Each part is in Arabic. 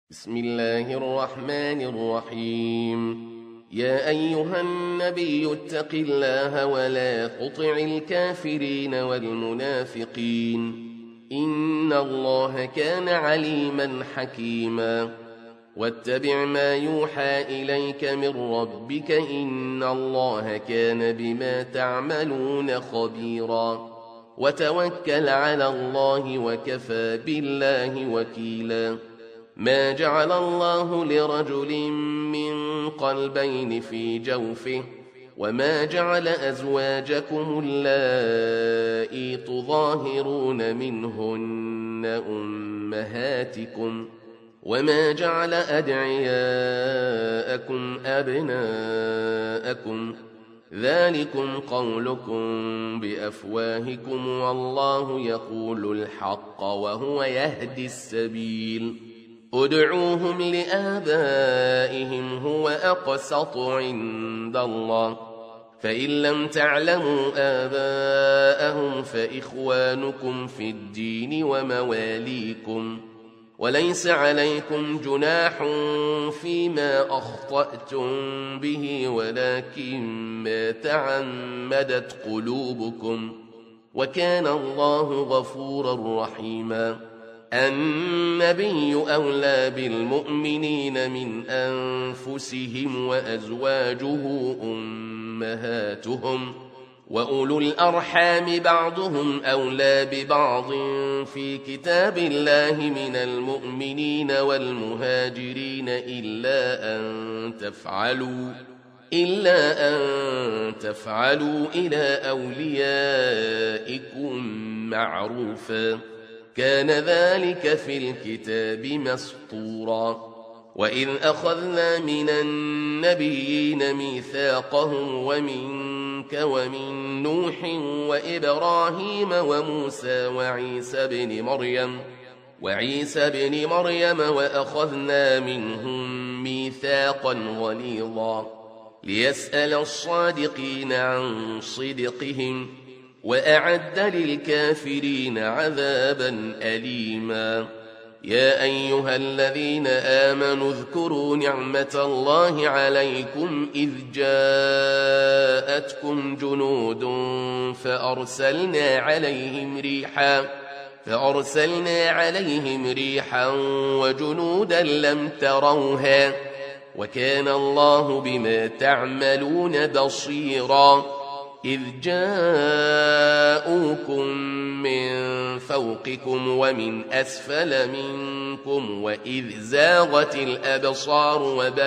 بسم الله الرحمن الرحيم. يا أيها النبي اتق الله ولا تطع الكافرين والمنافقين إن الله كان عليما حكيما. واتبع ما يوحى إليك من ربك إن الله كان بما تعملون خبيرا. وتوكل على الله وكفى بالله وكيلا. ما جعل الله لرجل من قلبين في جوفه وما جعل أزواجكم اللائي تظاهرون منهن أمهاتكم وما جعل أدعياءكم أبناءكم ذلكم قولكم بأفواهكم والله يقول الحق وهو يهدي السبيل. ادعوهم لآبائهم هو أقسط عند الله فإن لم تعلموا آباءهم فإخوانكم في الدين ومواليكم وليس عليكم جناح فيما أخطأتم به ولكن ما تعمدت قلوبكم وكان الله غفورا رحيما. النبي أولى بالمؤمنين من أنفسهم وأزواجه أمهاتهم وأولو الأرحام بعضهم أولى ببعض في كتاب الله من المؤمنين والمهاجرين إلا أن تفعلوا إلى أوليائكم معروفا كان ذلك في الكتاب مسطورا. وإذ أخذنا من النبيين ميثاقهم ومنك ومن نوح وإبراهيم وموسى وعيسى بن مريم وأخذنا منهم ميثاقا غليظا ليسأل الصادقين عن صدقهم وأعد للكافرين عذابا أليما. يا أيها الذين آمنوا اذكروا نعمة الله عليكم إذ جاءتكم جنود فأرسلنا عليهم ريحا وجنودا لم تروها وكان الله بما تعملون بصيرا. إذ جاءوكم من فوقكم ومن أسفل منكم وإذ زاغت الأبصار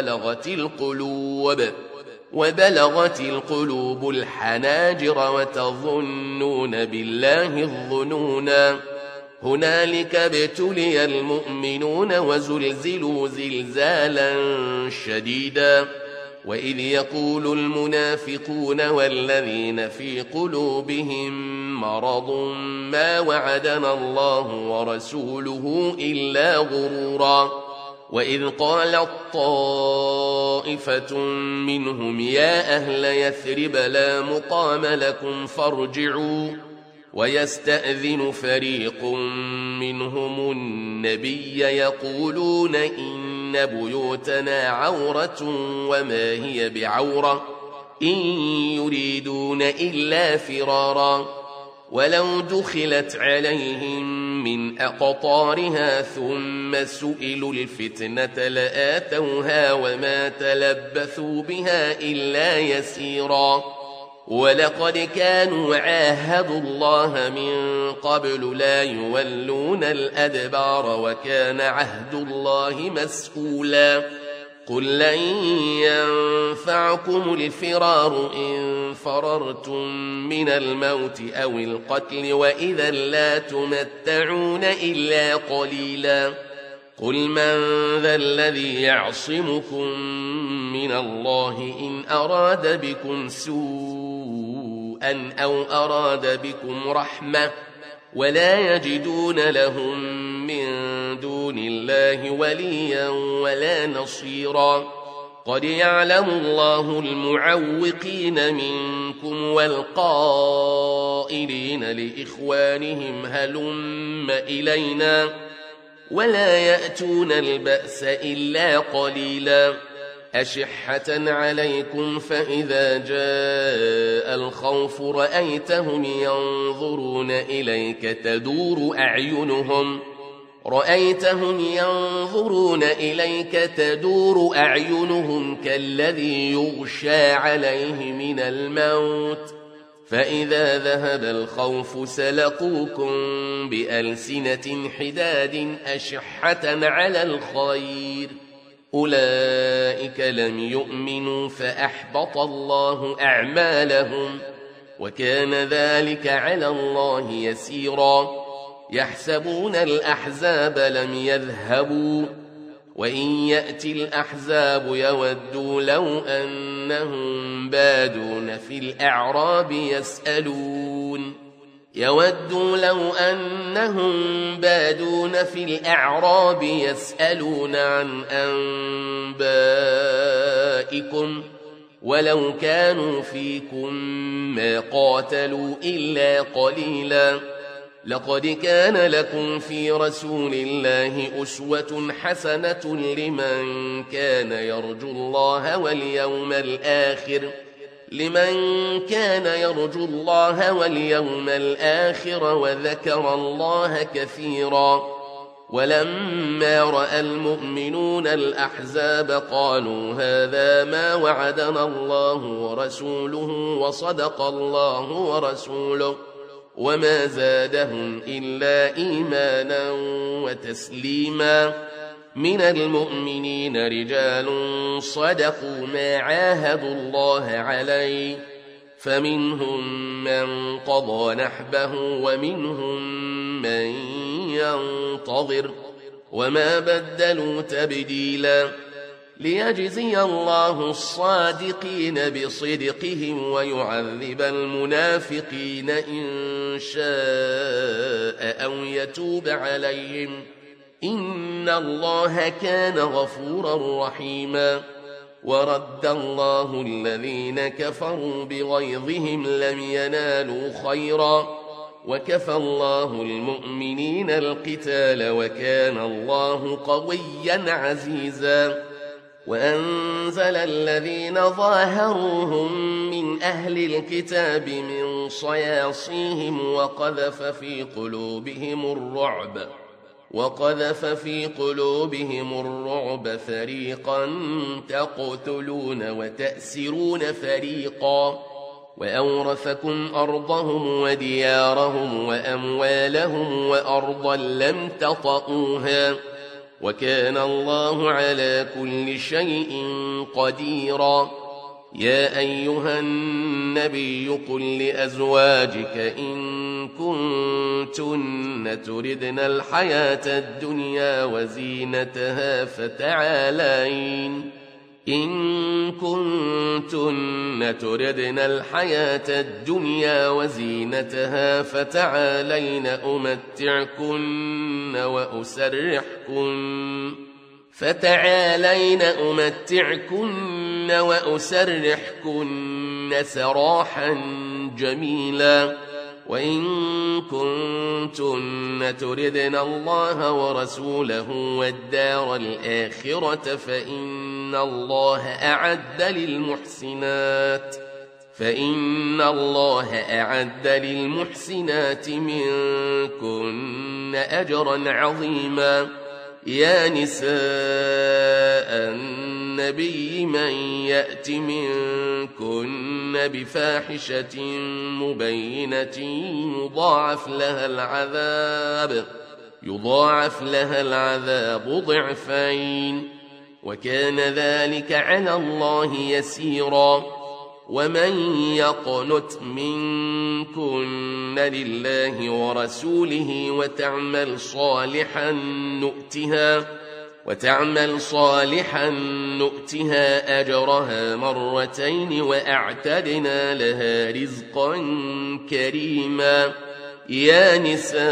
وبلغت القلوب الحناجر وتظنون بالله الظنونا. هنالك ابتلي المؤمنون وزلزلوا زلزالا شديدا. وإذ يقول المنافقون والذين في قلوبهم مرض ما وعدنا الله ورسوله إلا غرورا. وإذ قالت طائفة منهم يا أهل يثرب لا مقام لكم فارجعوا ويستأذن فريق منهم النبي يقولون إن بيوتنا عورة وما هي بعورة إن يريدون إلا فرارا. ولو دخلت عليهم من أقطارها ثم سئلوا الفتنة لآتوها وما تلبثوا بها إلا يسيرا. ولقد كانوا عاهدوا الله من قبل لا يولون الأدبار وكان عهد الله مسؤولا. قل لن ينفعكم الفرار إن فررتم من الموت أو القتل وإذا لا تمتعون إلا قليلا. قل من ذا الذي يعصمكم من الله إن أراد بكم سوءا أو أراد بكم رحمة ولا يجدون لهم من دون الله وليا ولا نصيرا. قد يعلم الله المعوقين منكم والقائلين لإخوانهم هلم إلينا ولا يأتون البأس إلا قليلا أشحة عليكم فإذا جاء الخوف رأيتهم ينظرون إليك تدور أعينهم كالذي يغشى عليه من الموت فإذا ذهب الخوف سلقوكم بألسنة حداد أشحة على الخير أولئك لم يؤمنوا فأحبط الله أعمالهم وكان ذلك على الله يسيرا يحسبون الأحزاب لم يذهبوا وإن يأتي الأحزاب يودوا لو أنهم بادون في الأعراب يسألون عن أنبائكم ولو كانوا فيكم ما قاتلوا إلا قليلا لقد كان لكم في رسول الله أسوة حسنة لمن كان يرجو الله واليوم الآخر وذكر الله كثيرا ولما رأى المؤمنون الأحزاب قالوا هذا ما وعدنا الله ورسوله وصدق الله ورسوله وما زادهم إلا إيمانا وتسليما من المؤمنين رجال صدقوا ما عاهدوا الله عليه فمنهم من قضى نحبه ومنهم من ينتظر وما بدلوا تبديلا ليجزي الله الصادقين بصدقهم ويعذب المنافقين إن شاء أو يتوب عليهم إن الله كان غفورا رحيما ورد الله الذين كفروا بغيظهم لم ينالوا خيرا وكفى الله المؤمنين القتال وكان الله قويا عزيزا وأنزل الذين ظاهروهم من أهل الكتاب من صياصيهم وقذف في قلوبهم الرعب فريقا تقتلون وتأسرون فريقا وأورثكم أرضهم وديارهم وأموالهم وأرضا لم تطئوها وكان الله على كل شيء قديرا يا أيها النبي قل لأزواجك إن كنتن تردن الحياة الدنيا وزينتها فتعالين أمتعكن وأسرحكن سراحا جميلا وإن كنتن تردن الله ورسوله والدار الآخرة فإن الله أعد للمحسنات منكن أجرا عظيما يا نساء النبي من يأت منكن بفاحشة مبينة يضاعف لها العذاب ضعفين وكان ذلك على الله يسيرا ومن يقنت منكن لله ورسوله وتعمل صالحا نؤتها أجرها مرتين وأعتدنا لها رزقا كريما يا نساء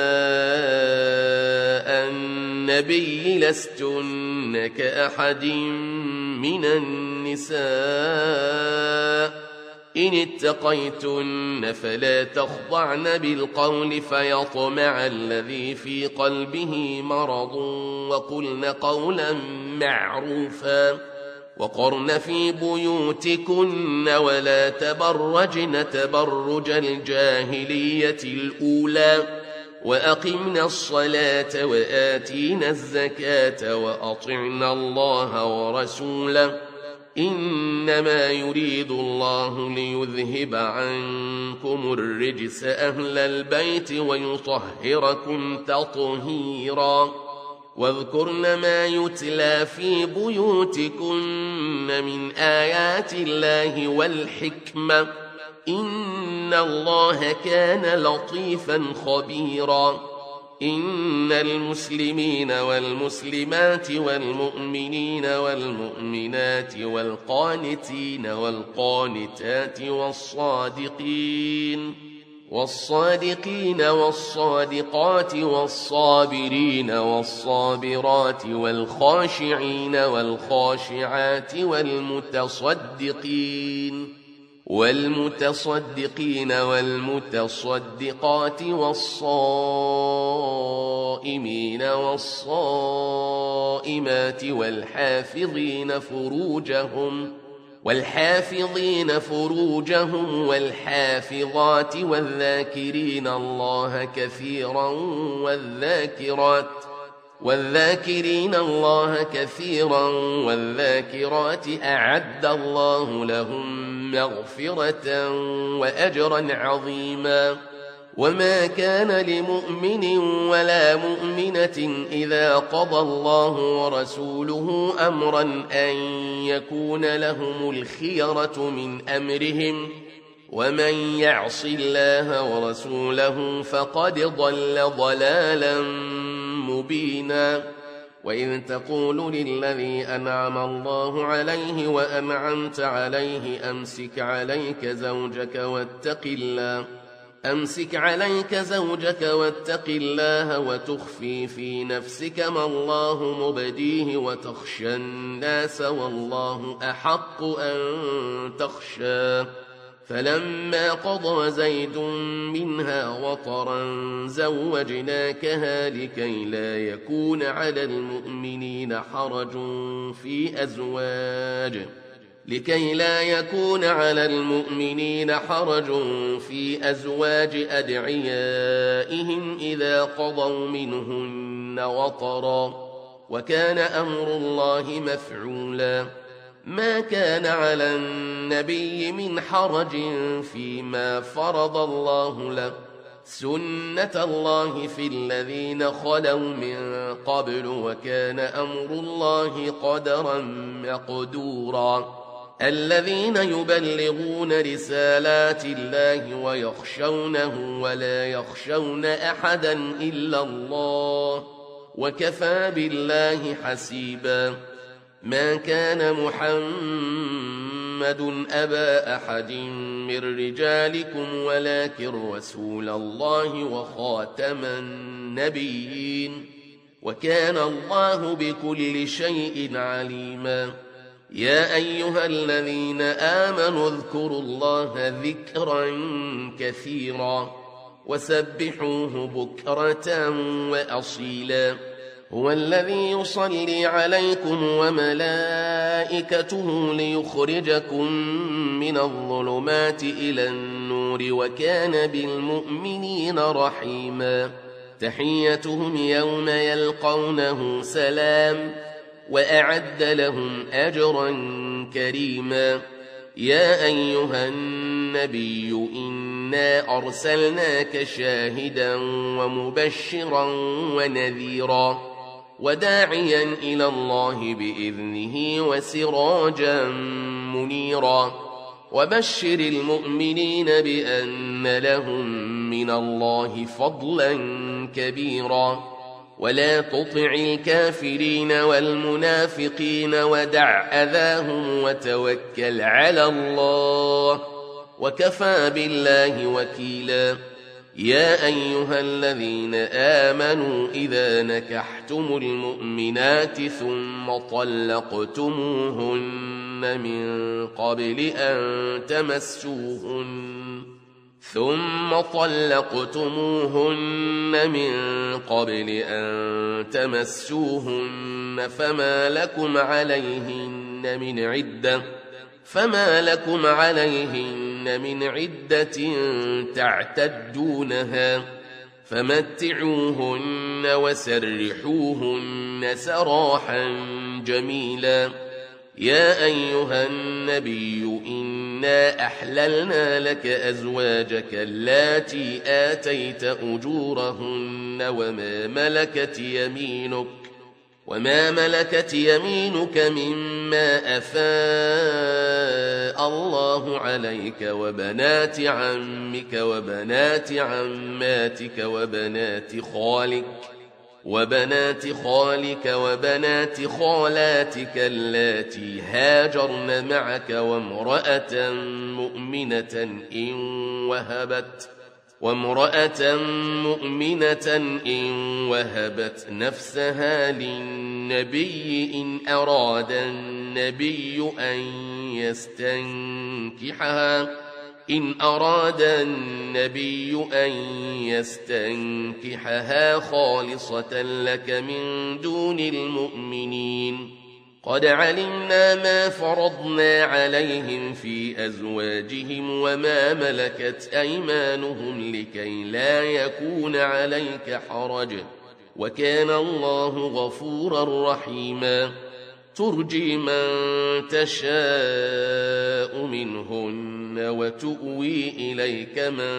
النبي لستن كأحد من النساء إن اتقيتن فلا تخضعن بالقول فيطمع الذي في قلبه مرض وقلن قولا معروفا وقرن في بيوتكن ولا تبرجن تبرج الجاهلية الأولى وأقمنا الصلاة وآتينا الزكاة وأطعنا الله ورسوله إنما يريد الله ليذهب عنكم الرجس أهل البيت ويطهركم تطهيرا واذكرن ما يتلى في بيوتكن من آيات الله والحكمة إن الله كان لطيفا خبيرا إن المسلمين والمسلمات والمؤمنين والمؤمنات والقانتين والقانتات والصادقين والصادقات والصابرين والصابرات والخاشعين والخاشعات والمتصدقين والمتصدقات والصائمين والصائمات والحافظين فروجهم والحافظات والذاكرين الله كثيرا والذاكرات أعد الله لهم مغفرة وأجرا عظيما وما كان لمؤمن ولا مؤمنة إذا قضى الله ورسوله أمرا أن يكون لهم الخيرة من أمرهم ومن يعص الله ورسوله فقد ضل ضلالا مبينا وإذ تقول للذي أنعم الله عليه وأنعمت عليه أمسك عليك زوجك واتق الله وتخفي في نفسك ما الله مبديه وتخشى الناس والله أحق أن تخشاه فلما قضى زيد منها وطرا زوجناكها لكي لا يكون على المؤمنين حرج في أزواج أدعيائهم إذا قضوا منهن وطرا وكان أمر الله مفعولا ما كان على النبي من حرج فيما فرض الله له سنة الله في الذين خلوا من قبل وكان أمر الله قدرا مقدورا الذين يبلغون رسالات الله ويخشونه ولا يخشون أحدا إلا الله وكفى بالله حسيبا ما كان محمد أبا أحد من رجالكم ولكن رسول الله وخاتم النبيين وكان الله بكل شيء عليما يا أيها الذين آمنوا اذكروا الله ذكرا كثيرا وسبحوه بكرة وأصيلا هو الذي يصلي عليكم وملائكته ليخرجكم من الظلمات إلى النور وكان بالمؤمنين رحيما تحيتهم يوم يلقونه سلام وأعد لهم أجرا كريما يا أيها النبي إنا أرسلناك شاهدا ومبشرا ونذيرا وداعيا إلى الله بإذنه وسراجا منيرا وبشر المؤمنين بأن لهم من الله فضلا كبيرا ولا تطع الكافرين والمنافقين ودع أذاهم وتوكل على الله وكفى بالله وكيلا يا أيها الذين آمنوا إذا نكحتم المؤمنات ثم طلقتموهن من قبل أن تمسوهن فما لكم عليهن من عدة تعتدونها فمتعوهن وسرحوهن سراحا جميلا. يا أيها النبي إنا أحللنا لك أزواجك اللاتي آتيت أجورهن وما ملكت يمينك مما أفاء الله عليك وبنات عمك وبنات عماتك وبنات خالك وبنات خالاتك اللاتي هاجرن معك وامرأة مؤمنة إن وهبت نفسها للنبي إن أراد النبي أن يستنكحها خالصة لك من دون المؤمنين. قد علمنا ما فرضنا عليهم في أزواجهم وما ملكت أيمانهم لكي لا يكون عليك حرج وكان الله غفورا رحيما. ترجي من تشاء منهن وتؤوي إليك من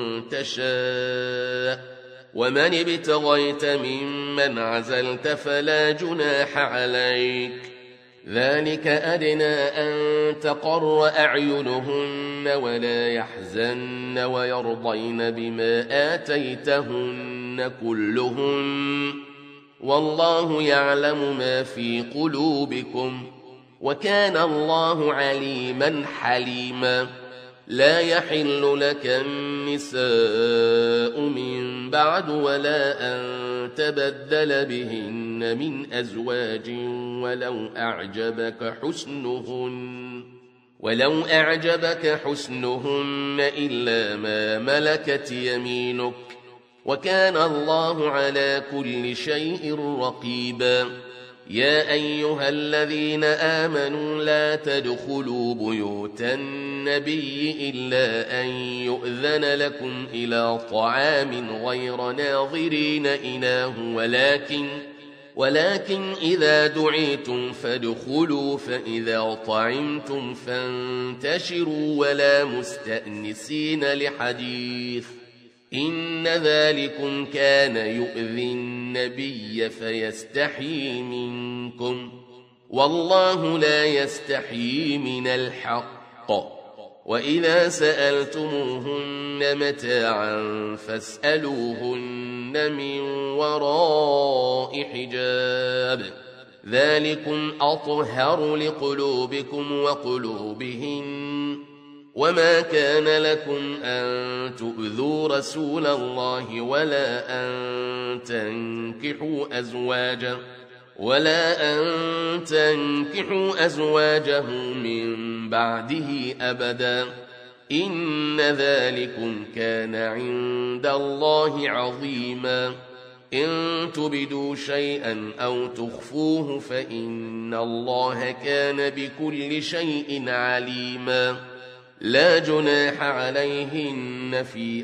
تشاء ومن ابتغيت ممن عزلت فلا جناح عليك. ذلك أدنى أن تقر أعينهن ولا يحزن ويرضين بما آتيتهن كلهن والله يعلم ما في قلوبكم وكان الله عليما حليما. لا يحل لك النساء من بعد ولا أن تبدل بهن من أزواج ولو أعجبك حسنهن إلا ما ملكت يمينك وكان الله على كل شيء رقيبا. يا أيها الذين آمنوا لا تدخلوا بيوت النبي إلا أن يؤذن لكم إلى طعام غير ناظرين إناه ولكن إذا دعيتم فادخلوا فإذا طعمتم فانتشروا ولا مستأنسين لحديث إن ذلكم كان يؤذي النبي فيستحيي منكم والله لا يستحيي من الحق. وإذا سألتموهن متاعا فاسألوهن من وراء حجاب ذلكم أطهر لقلوبكم وقلوبهن. وما كان لكم أن تؤذوا رسول الله ولا أن تنكحوا أزواجه من بعده أبدا إن ذلكم كان عند الله عظيما. إن تبدوا شيئا أو تخفوه فإن الله كان بكل شيء عليما. لا جناح عليهن في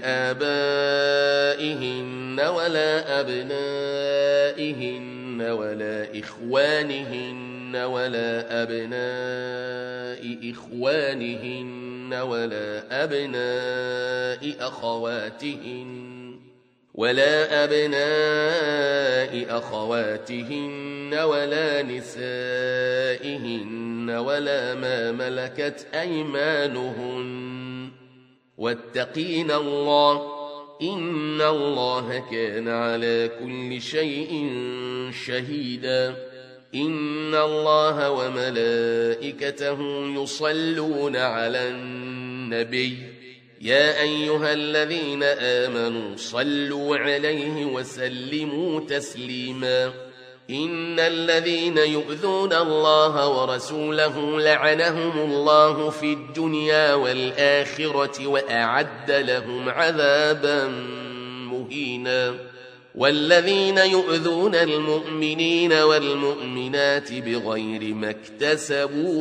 آبائهن ولا أبنائهن ولا إخوانهن ولا أبناء إخوانهن ولا أبناء أخواتهن ولا نسائهن ولا ما ملكت أيمانهن واتقين الله إن الله كان على كل شيء شهيدا. إن الله وملائكته يصلون على النبي يا أيها الذين آمنوا صلوا عليه وسلموا تسليما إن الذين يؤذون الله ورسوله لعنهم الله في الدنيا والآخرة وأعد لهم عذابا مهينا والذين يؤذون المؤمنين والمؤمنات بغير ما اكتسبوا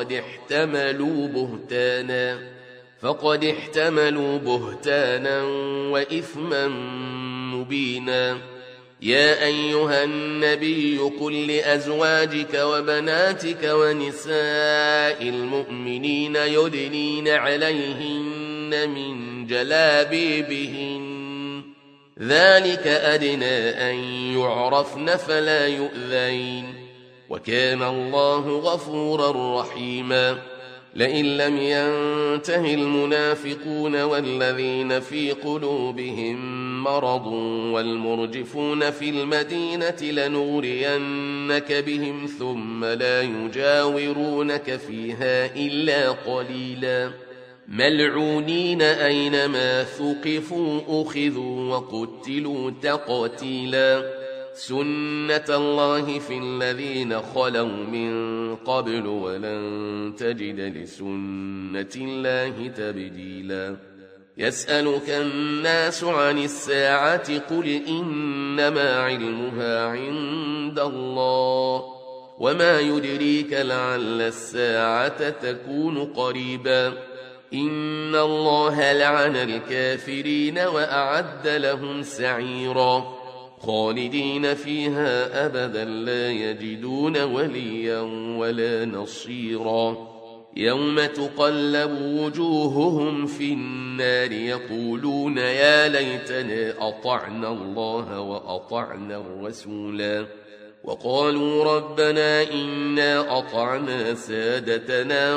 فقد احتملوا بهتانا وإثما مبينا يا أيها النبي قل لأزواجك وبناتك ونساء المؤمنين يدنين عليهن من جلابيبهن ذلك أدنى أن يعرفن فلا يؤذين وكان الله غفورا رحيما لئن لم ينته المنافقون والذين في قلوبهم مرض والمرجفون في المدينة لنغرينك بهم ثم لا يجاورونك فيها إلا قليلا ملعونين أينما ثقفوا أخذوا وقتلوا تقتيلا سنة الله في الذين خلوا من قبل ولن تجد لسنة الله تبديلا يسألك الناس عن الساعة قل إنما علمها عند الله وما يدريك لعل الساعة تكون قريبا إن الله لعن الكافرين وأعد لهم سعيرا خالدين فيها أبدا لا يجدون وليا ولا نصيرا يوم تقلب وجوههم في النار يقولون يا ليتنا أطعنا الله وأطعنا الرسولا وقالوا ربنا إنا أطعنا سادتنا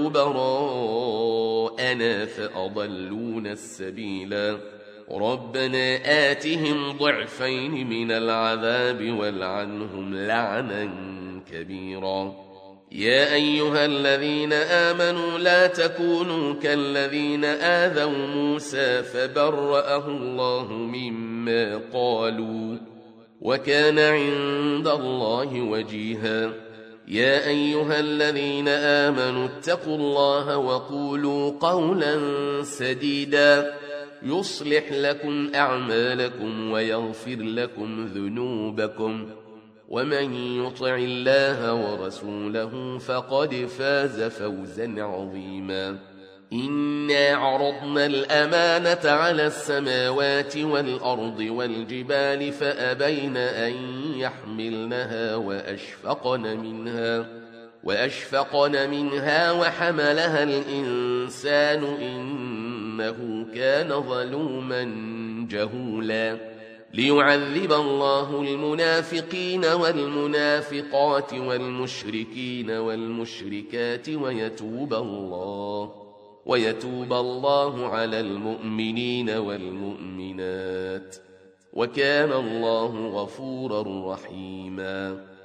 وكبراءنا فأضلونا السبيلا ربنا آتهم ضعفين من العذاب والعنهم لعنا كبيرا يا أيها الذين آمنوا لا تكونوا كالذين آذوا موسى فبرأه الله مما قالوا وكان عند الله وجيها يا أيها الذين آمنوا اتقوا الله وقولوا قولا سديدا يصلح لكم أعمالكم ويغفر لكم ذنوبكم ومن يطع الله ورسوله فقد فاز فوزا عظيما إنا عرضنا الأمانة على السماوات والأرض والجبال فأبين أن يحملنها وأشفقن منها وحملها الإنسان إنه كان ظلوما جهولا ليعذب الله المنافقين والمنافقات والمشركين والمشركات ويتوب الله على المؤمنين والمؤمنات وكان الله غفورا رحيما